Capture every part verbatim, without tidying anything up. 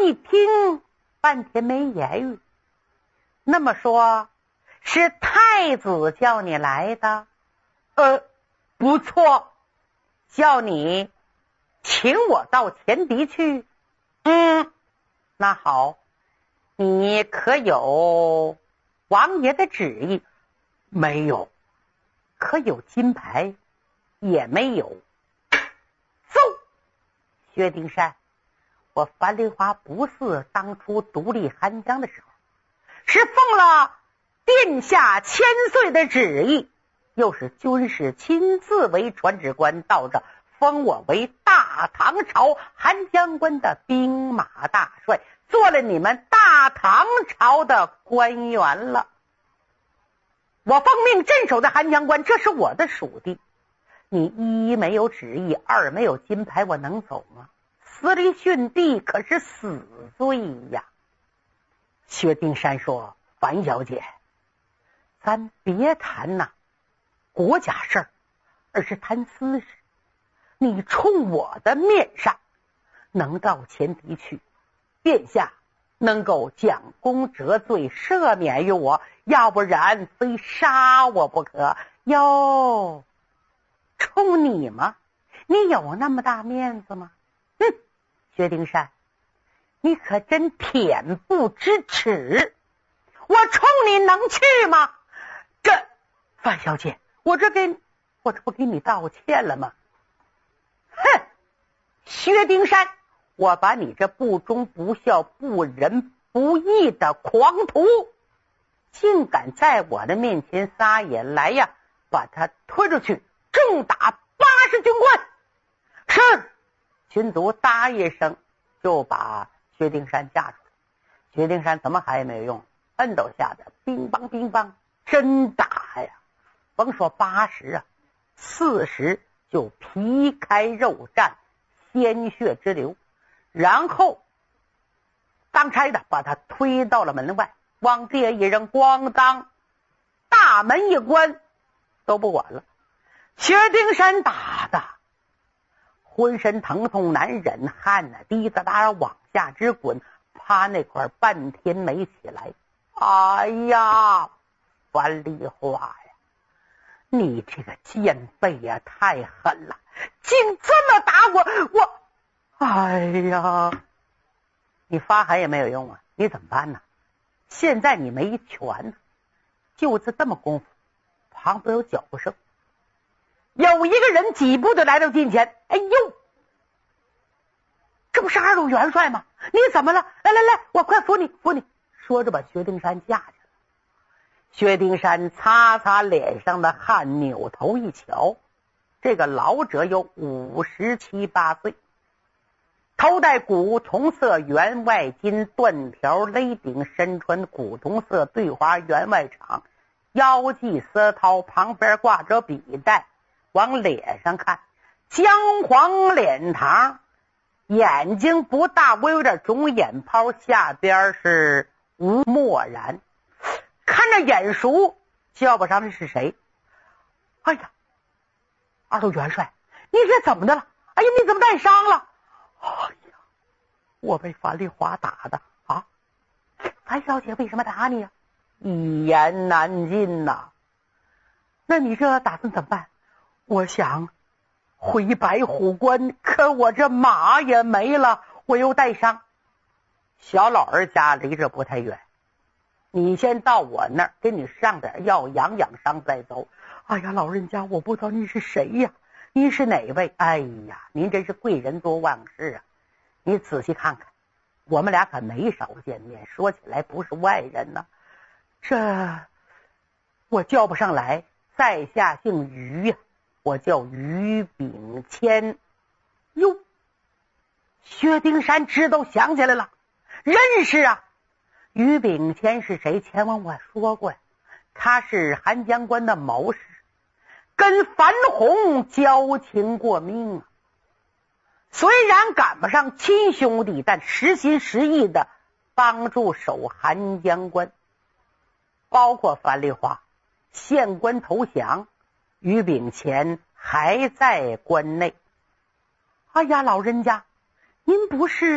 一听，半天没言语。那么说，是太子叫你来的？呃，不错，叫你请我到前敌去。嗯，那好，你可有王爷的旨意？没有。可有金牌？也没有。走，薛丁山，我樊梨花不似当初独立寒江的时候，是奉了殿下千岁的旨意，又是军师亲自为传旨官到这，封我为大唐朝寒江关的兵马大帅，做了你们大唐朝的官员了。我奉命镇守的寒江关，这是我的属地。你一没有旨意，二没有金牌，我能走吗？死里殉地可是死罪呀。薛丁山说：樊小姐，咱别谈呐国家事儿，而是谈私事。你冲我的面上能到前敌去，殿下能够将功折罪，赦免于我，要不然非杀我不可。哟，冲你吗？你有那么大面子吗？哼，薛丁山，你可真恬不知耻！我冲你能去吗？这范小姐，我这给我这不给你道歉了吗？哼，薛丁山，我把你这不忠不孝不仁不义的狂徒，竟敢在我的面前撒野，来呀，把他推出去重打八十军官。是，群卒答一声，就把薛丁山架出来。薛丁山怎么喊也没有用，摁斗下的乒乓乒乓真打呀！甭说八十啊，四十就皮开肉绽，鲜血直流。然后当差的把他推到了门外，往地下一扔，咣当，大门一关，都不管了。薛丁山打的浑身疼痛难忍，汗呢滴答答往下直滚，趴那块半天没起来。哎呀，樊梨花呀，你这个奸妃呀，太狠了，竟这么打我！我哎呀，你发狠也没有用啊，你怎么办呢？现在你没权呢，就是这么功夫，旁边有脚步声，有一个人几步就来到近前。哎呦，这不是二路元帅吗？你怎么了？来来来，我快扶你扶你。说着把薛丁山架起来。薛丁山擦擦脸上的汗，扭头一瞧，这个老者有五十七八岁，头戴古铜色员外巾，缎条勒顶，身穿古铜色对花员外氅，腰系丝绦，旁边挂着笔袋，往脸上看姜黄脸膛，眼睛不大，我有点肿眼泡，下边是吴漠然，看着眼熟，叫不上这是谁。哎呀，二路元帅，你这怎么的了？哎呀，你怎么带伤了？哎呀，我被樊梨花打的啊！樊小姐为什么打你呀？一言难尽呐、啊。那你这打算怎么办？我想回白虎关，可我这马也没了，我又带伤。小老儿家离这不太远，你先到我那儿给你上点药养养伤再走。哎呀，老人家，我不知道您是谁呀？您是哪位？哎呀，您真是贵人多忘事啊！你仔细看看，我们俩可没少见面，说起来不是外人呢。这我叫不上来，在下姓于呀、啊，我叫于秉谦。哟，薛丁山知道想起来了，认识啊！于秉谦是谁？前文我说过呀，他是寒江关的谋士，跟樊洪交情过命啊。虽然赶不上亲兄弟，但实心实意的帮助守寒江关。包括樊梨花县官投降，于秉谦还在关内。哎呀，老人家，您不是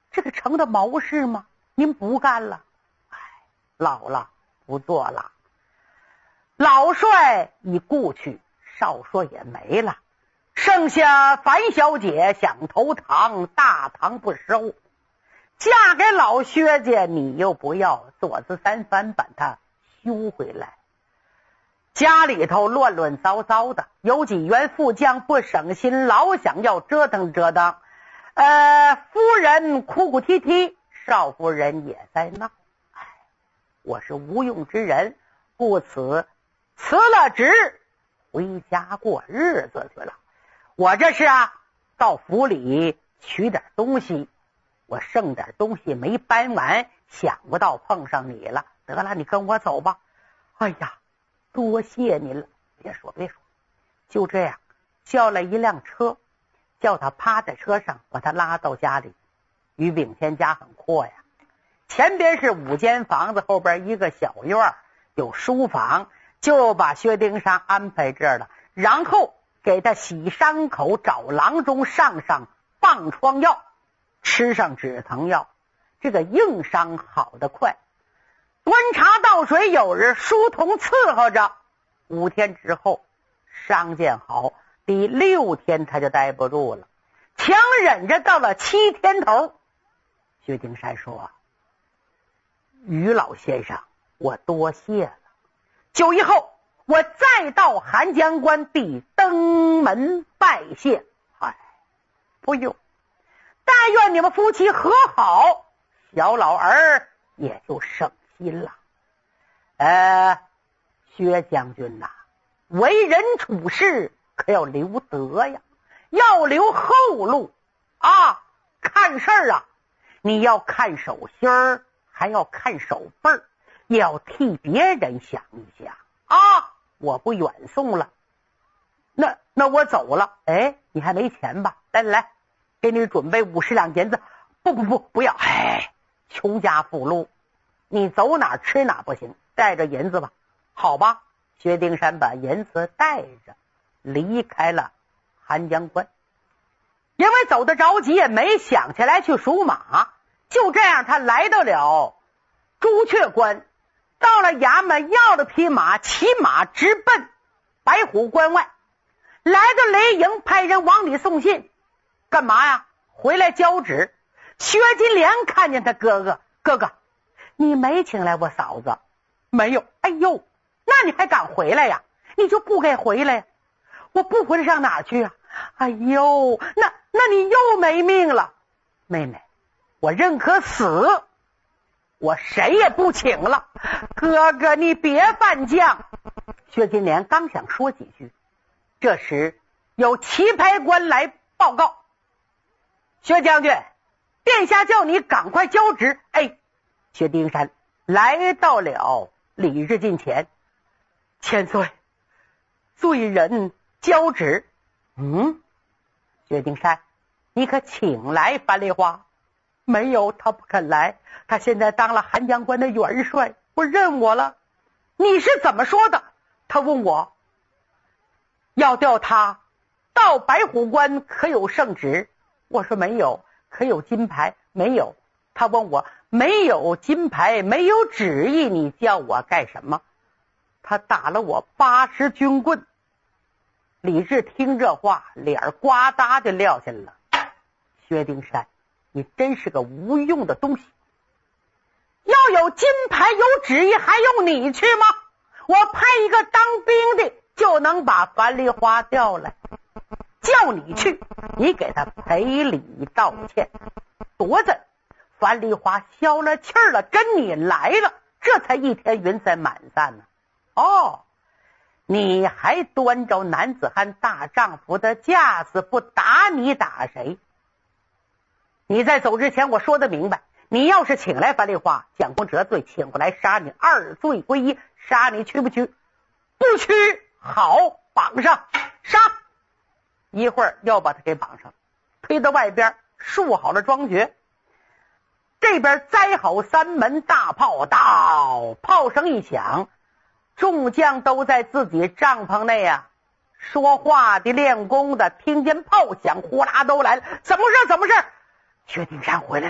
这个成的谋事吗？您不干了？哎，老了，不做了。老帅已故去，少帅也没了，剩下樊小姐想投堂，大堂不收，嫁给老薛家你又不要，左子三番把他修回来。家里头乱乱糟糟的，有几员副将不省心，老想要折腾折腾。呃，夫人哭哭啼啼，少夫人也在闹。哎，我是无用之人，故此辞了职，回家过日子去了。我这是啊，到府里取点东西，我剩点东西没搬完，想不到碰上你了。得了，你跟我走吧。哎呀，多谢您了。别说别说，就这样叫了一辆车，叫他趴在车上，把他拉到家里。于炳添家很阔呀，前边是五间房子，后边一个小院，有书房，就把薛丁山安排这儿了，然后给他洗伤口，找郎中上上棒疮药，吃上止疼药，这个硬伤好得快。端茶倒水，有人书童伺候着，五天之后伤见好，第六天他就待不住了，强忍着到了七天头。薛丁山说：于老先生，我多谢了，酒以后我再到寒江关地登门拜谢。哎，不用，但愿你们夫妻和好，小老儿也就省心了。呃，薛将军呐，为人处事可要留德呀，要留后路啊！看事儿啊，你要看手心儿，还要看手背儿，也要替别人想一想啊！我不远送了，那那我走了。哎，你还没钱吧？来来来，给你准备五十两银子。不不不，不要！哎，穷家富路，你走哪吃哪不行，带着银子吧。好吧，薛丁山把银子带着离开了寒江关。因为走得着急，也没想起来去赎马，就这样他来到了朱雀关，到了衙门要了匹马，骑马直奔白虎关外。来到雷营，派人往里送信，干嘛呀？回来交旨。薛金莲看见他哥哥，哥哥，你没请来我嫂子？没有。哎呦，那你还敢回来呀？你就不该回来呀！我不回来上哪儿去啊？哎呦，那那你又没命了。妹妹，我认可死，我谁也不请了。哥哥，你别犯犟。薛金莲刚想说几句，这时有棋牌官来报告：薛将军，殿下叫你赶快交旨。哎，薛丁山来到了李日近前，千岁，罪人交旨。嗯，薛丁山，你可请来樊梨花？没有，他不肯来，他现在当了寒江关的元帅，不认我了。你是怎么说的？他问我要调他到白虎关，可有圣旨？我说没有。可有金牌？没有。他问我没有金牌，没有旨意，你叫我干什么？他打了我八十军棍。李治听这话，脸呱嗒就撂下来了。薛丁山，你真是个无用的东西，要有金牌有旨意还用你去吗？我派一个当兵的就能把樊梨花调来，叫你去，你给他赔礼道歉。多子，樊梨花消了气儿了，跟你来了，这才一天云彩满散呢。哦，你还端着男子汉大丈夫的架子，不打你打谁？你在走之前我说的明白，你要是请来樊梨花，蒋公折罪，请过来杀你，二罪归一，杀你去不去？不去。好，绑上，杀。一会儿要把他给绑上，推到外边，竖好了桩橛，这边栽好三门大炮，到炮声一响，众将都在自己帐篷内啊，说话的练功的听见炮响，呼啦都来了。怎么事怎么事？薛丁山回来了，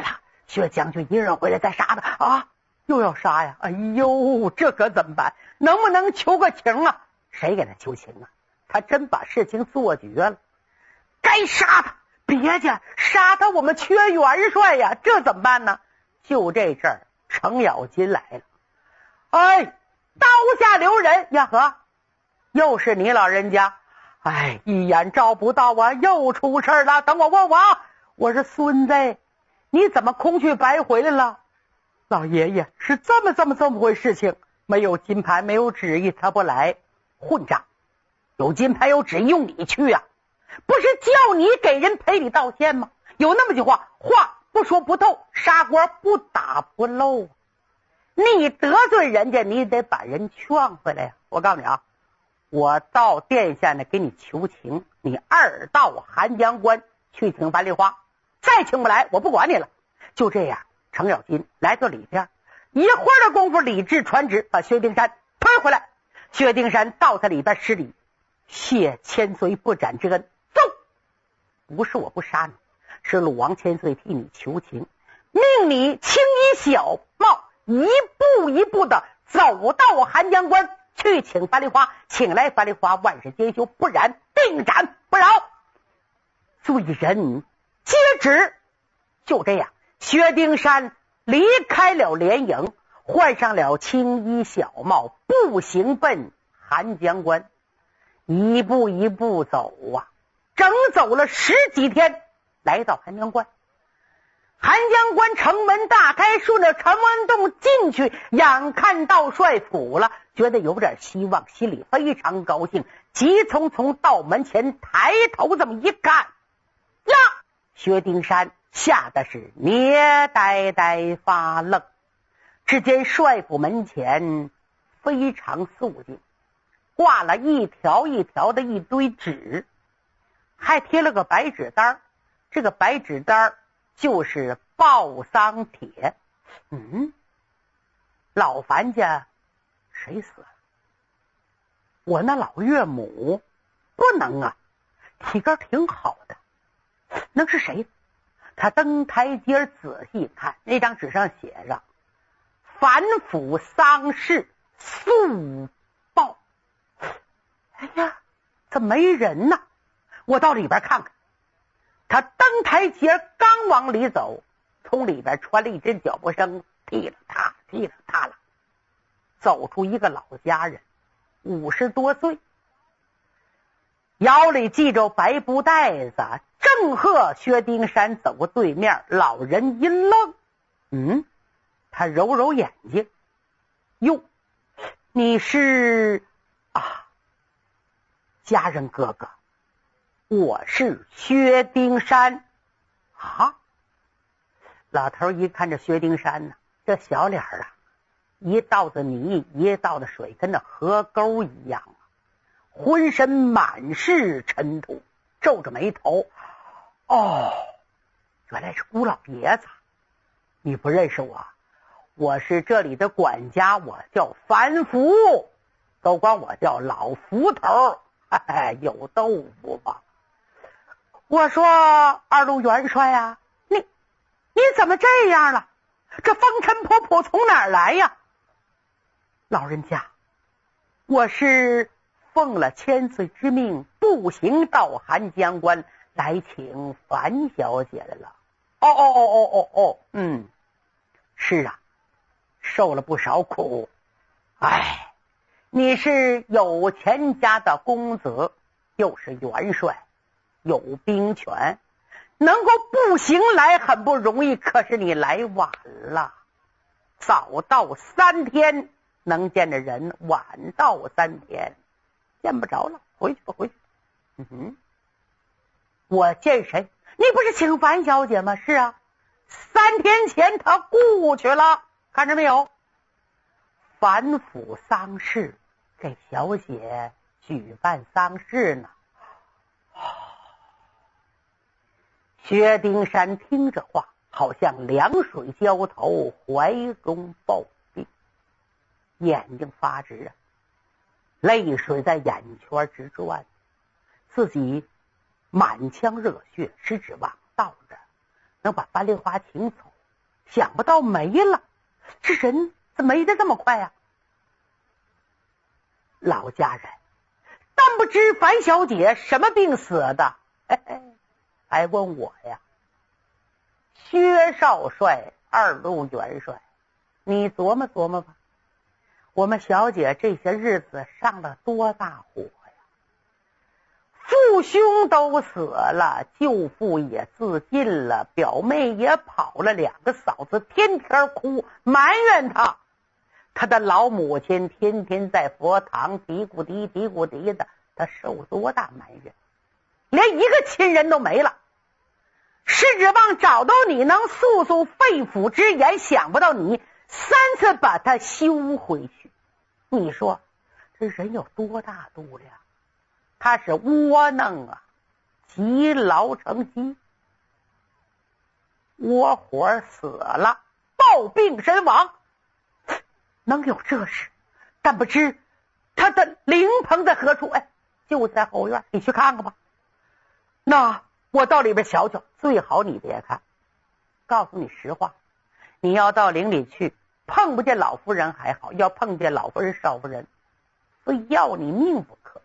薛将军一人回来再杀他啊！又要杀呀！哎呦，这可怎么办？能不能求个情啊？谁给他求情啊？他真把事情做绝了，该杀他！别介，杀他我们缺元帅呀，这怎么办呢？就这阵儿，程咬金来了。哎，刀下留人呀呵，又是你老人家！哎，一眼照不到啊，又出事了。等我问我，我是孙子，你怎么空去白回来了？老爷爷，是这么这么这么回事情，没有金牌，没有旨意，他不来。混账！有金牌有旨意用你去啊？不是叫你给人赔礼道歉吗？有那么句话，话不说不透，砂锅不打不漏。你得罪人家，你得把人劝回来呀！我告诉你啊，我到殿下呢给你求情，你二到寒江关去请樊梨花，再请不来我不管你了。就这样，程咬金来到里边，一会儿的功夫，李治传旨把薛丁山推回来。薛丁山到他里边施礼，谢千岁不斩之恩。走，不是我不杀你，是鲁王千岁替你求情，命你青衣小帽，一步一步的走到寒江关去请樊梨花，请来樊梨花万事皆休，不然定斩不饶。罪人接旨。就这样，薛丁山离开了连营，换上了青衣小帽，步行奔寒江关，一步一步走啊，整走了十几天，来到寒江关。寒江关城门大开，顺着城门洞进去，眼看到帅府了，觉得有点希望，心里非常高兴，急匆匆到门前，抬头这么一看呀，薛丁山吓得是捏呆呆发愣。只见帅府门前非常肃静，挂了一条一条的一堆纸，还贴了个白纸单，这个白纸单就是报丧帖。嗯，老樊家谁死了？我那老岳母不能啊，体格挺好的，能是谁？他登台阶仔细看，那张纸上写着樊府丧事速报。哎呀，怎么没人呢？我到里边看看。他登台阶刚往里走，从里边传了一阵脚步声，踢了踏踢了踏了，走出一个老家人，五十多岁，腰里系着白布袋子，正和薛丁山走过对面。老人一愣，嗯，他揉揉眼睛，哟，你是啊，家人哥哥，我是薛丁山啊。老头一看这薛丁山呢，这小脸啊，一道的泥一道的水，跟那河沟一样啊，浑身满是尘土，皱着眉头。哦，原来是姑老爷子，你不认识我？我是这里的管家，我叫樊福，都管我叫老福头，嘿嘿，有豆腐吧？我说二路元帅啊，你你怎么这样了？这风尘仆仆从哪儿来呀？老人家，我是奉了千岁之命，步行到寒江关来请樊小姐来了。哦哦哦哦哦哦，嗯，是啊，受了不少苦。哎，你是有钱家的公子，又是元帅，有兵权，能够步行来很不容易，可是你来晚了，早到三天能见着人，晚到三天见不着了，回去吧，回去。嗯哼，我见谁？你不是请樊小姐吗？是啊，三天前她故去了，看着没有？樊府丧事，给小姐举办丧事呢。薛丁山听着话，好像凉水浇头，怀中抱病，眼睛发直啊，泪水在眼圈直转，自己满腔热血是指望到着能把樊梨花请走， 想不到没了，这人怎么没得这么快呀？老家人，但不知樊小姐什么病死的？嘿嘿，还问我呀？薛少帅，二路元帅，你琢磨琢磨吧，我们小姐这些日子上了多大火呀！父兄都死了，舅父也自尽了，表妹也跑了，两个嫂子天天哭埋怨他，他的老母亲天天在佛堂嘀咕嘀嘀咕嘀的，他受多大埋怨，连一个亲人都没了，是指望找到你能诉诉肺腑之言，想不到你三次把他休回去。你说这人有多大度量？他是窝囊啊，积劳成疾，窝火死了，暴病身亡，能有这事？但不知他的灵棚在何处？哎，就在后院，你去看看吧。那我到里边瞧瞧，最好你别看。告诉你实话，你要到陵里去，碰不见老夫人还好，要碰见老夫人少夫人，非要你命不可。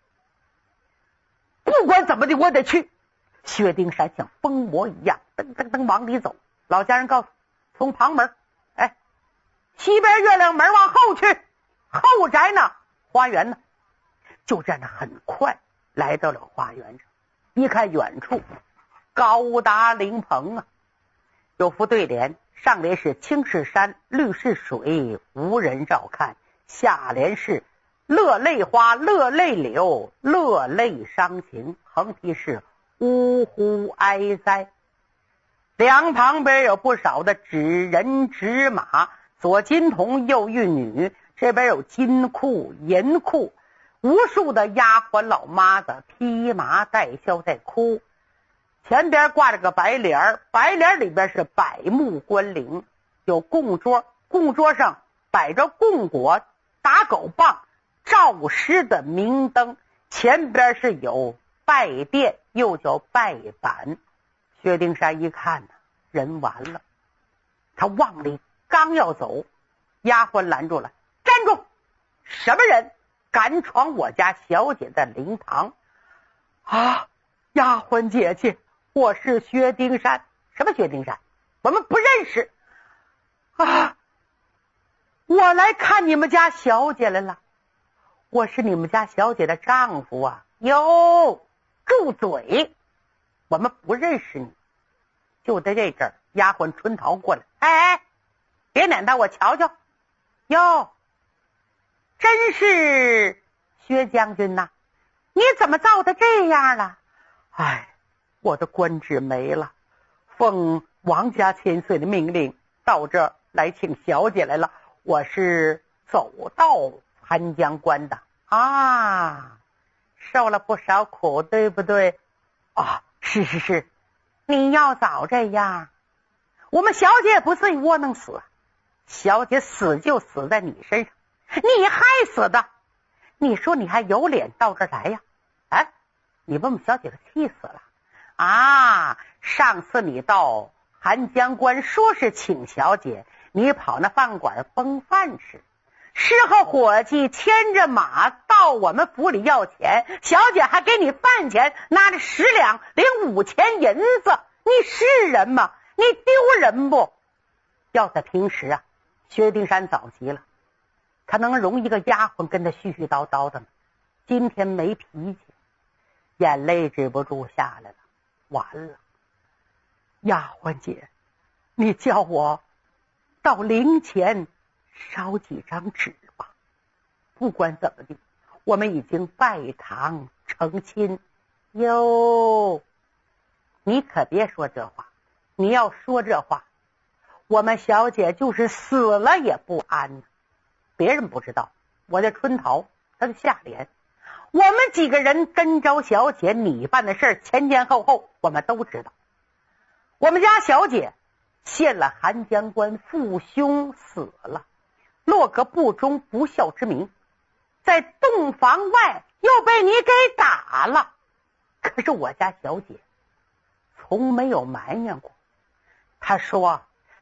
不管怎么的，我得去。薛丁山像疯魔一样噔噔噔往里走。老家人告诉从旁门，哎，西边月亮门往后去，后宅呢，花园呢。就这样很快来到了花园上，一看远处高达灵棚啊，有副对联，上联是青是山，绿是水，无人照看，下联是乐泪花，乐泪柳，乐泪伤情，横批是呜呼哀哉。两旁边有不少的纸人纸马，左金童右玉女，这边有金库银库，无数的丫鬟老妈子披麻戴孝在哭。前边挂着个白帘，白帘里边是百目观灵，有供桌，供桌上摆着供果、打狗棒、照诗的明灯，前边是有拜殿，又叫拜板。薛丁山一看呢，人完了，他往里刚要走，丫鬟拦住了，站住！什么人敢闯我家小姐的灵堂？啊，丫鬟姐姐，我是薛丁山。什么薛丁山？我们不认识啊！我来看你们家小姐来了，我是你们家小姐的丈夫啊！哟，住嘴！我们不认识你。就在这阵儿，丫鬟春桃过来，哎哎，别撵他，我瞧瞧。哟，真是薛将军呐，你怎么造的这样了？哎，我的官职没了，奉王家千岁的命令到这儿来请小姐来了，我是走到寒江关的啊，受了不少苦，对不对？啊，是是是，你要早这样，我们小姐也不至于窝囊死啊，小姐死就死在你身上，你害死的，你说你还有脸到这儿来呀？哎，你把我们小姐给气死了啊！上次你到寒江关说是请小姐，你跑那饭馆崩饭吃，事后伙计牵着马到我们府里要钱，小姐还给你饭钱，拿着十两零五钱银子，你是人吗？你丢人不？要在平时啊，薛丁山早急了，他能容一个丫鬟跟他絮絮叨叨的吗？今天没脾气，眼泪止不住下来了。完了，丫鬟姐，你叫我到灵前烧几张纸吧。不管怎么地，我们已经拜堂成亲。哟，你可别说这话，你要说这话，我们小姐就是死了也不安。别人不知道，我在春桃她的下联，我们几个人跟着小姐你办的事儿，前前后后我们都知道。我们家小姐陷了寒江关，父兄死了，落个不忠不孝之名，在洞房外又被你给打了。可是我家小姐从没有埋怨过，她说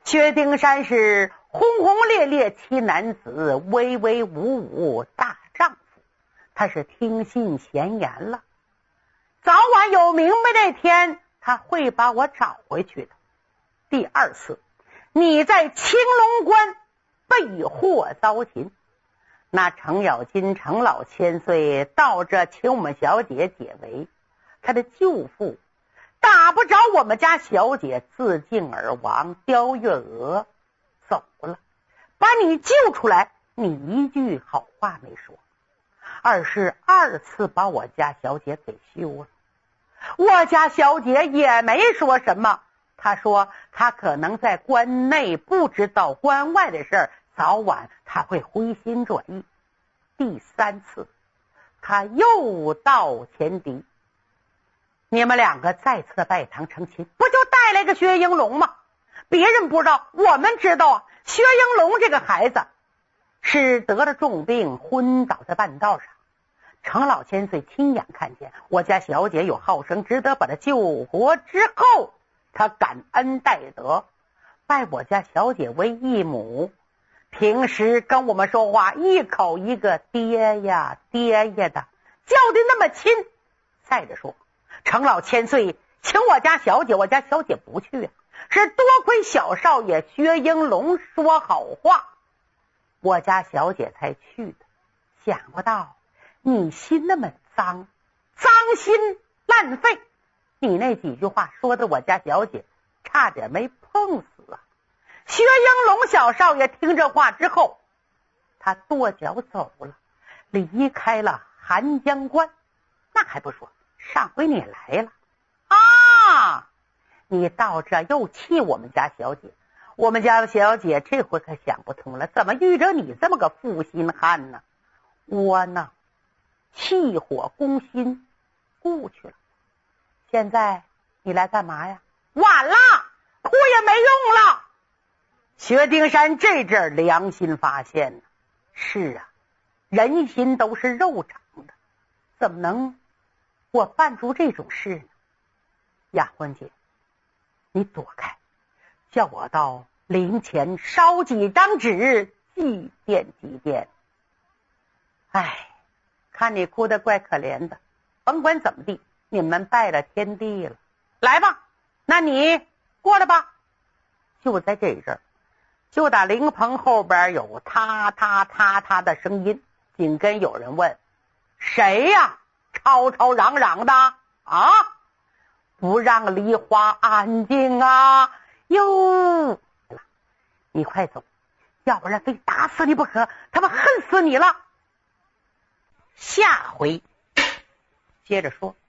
薛丁山是轰轰烈烈奇男子，威威武武大丈夫，他是听信闲言了，早晚有明白那天，他会把我找回去的。第二次，你在青龙关被祸遭擒，那程咬金程老千岁到这请我们小姐解围，他的舅父打不着我们家小姐，自尽而亡，雕月娥走了，把你救出来，你一句好话没说，而是二次把我家小姐给休了。我家小姐也没说什么，她说她可能在关内不知道关外的事儿，早晚她会回心转意。第三次，她又到前敌，你们两个再次拜堂成亲，不就带来个薛英龙吗？别人不知道，我们知道啊。薛英龙这个孩子是得了重病，昏倒在半道上。程老千岁亲眼看见我家小姐有好生之德，把他救活之后，他感恩戴德，拜我家小姐为义母，平时跟我们说话一口一个爹呀爹呀的，叫的那么亲。再者说，程老千岁请我家小姐，我家小姐不去啊，是多亏小少爷薛英龙说好话，我家小姐才去的。想不到你心那么脏，脏心烂肺，你那几句话说的我家小姐差点没碰死啊。薛英龙小少爷听这话之后，他跺脚走了，离开了寒江关。那还不说，上回你来了啊，你到这又气我们家小姐，我们家小姐这回可想不通了，怎么遇着你这么个负心汉呢？我呢气火攻心顾去了，现在你来干嘛呀？晚了，哭也没用了。薛丁山这阵儿良心发现呢，是啊，人心都是肉长的，怎么能我办出这种事呢？雅欢姐，你躲开，叫我到灵前烧几张纸祭奠祭奠。哎，看你哭得怪可怜的，甭管怎么地，你们拜了天地了，来吧，那你过来吧。就在这阵儿，就打灵棚后边有嗒嗒嗒嗒的声音，紧跟有人问：谁呀？吵吵嚷嚷的啊！不让梨花安静啊！哟，你快走，要不然非打死你不可，他们恨死你了。下回接着说。